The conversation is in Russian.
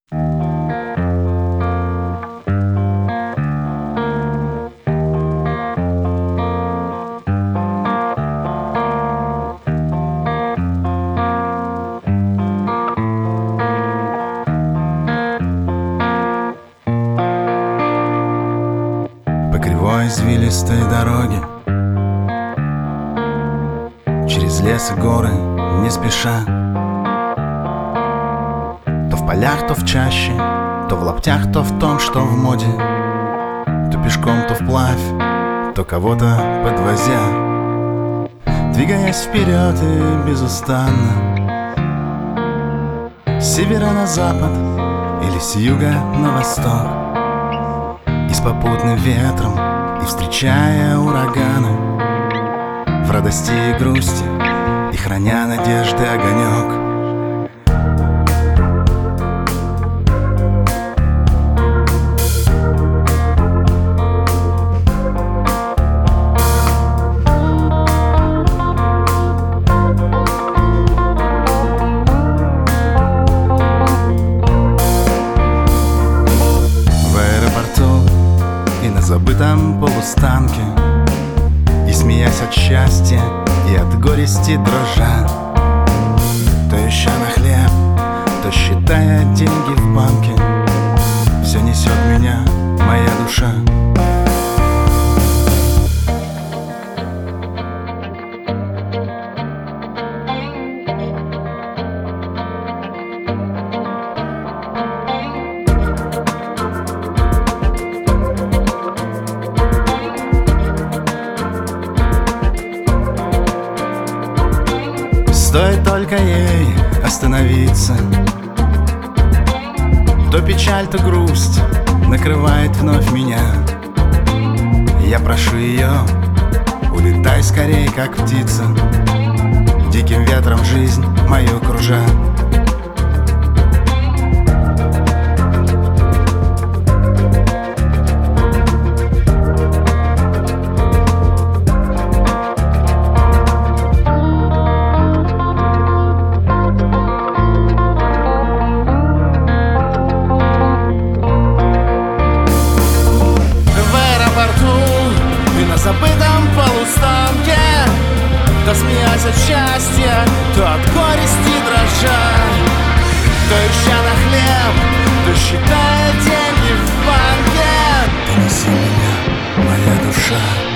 По кривой извилистой дороге, через лес и горы не спеша, то в полях, то в чаще, то в лаптях, то в том, что в моде, то пешком, то вплавь, то кого-то подвозя, двигаясь вперед и безустанно, с севера на запад или с юга на восток, и с попутным ветром, и встречая ураганы, в радости и грусти, и храня надежды огонек. На забытом полустанке, и смеясь от счастья и от горести дрожа, то ища на хлеб, то считая деньги в банке, все несет меня моя душа. Стоит только ей остановиться, то печаль, то грусть накрывает вновь меня. Я прошу ее, улетай скорей, как птица, диким ветром жизнь мою кружа. Забытом полустанке, то смеясь от счастья, то от горести дрожа, то ища на хлеб, то считая деньги в банке. Ты неси меня, моя душа.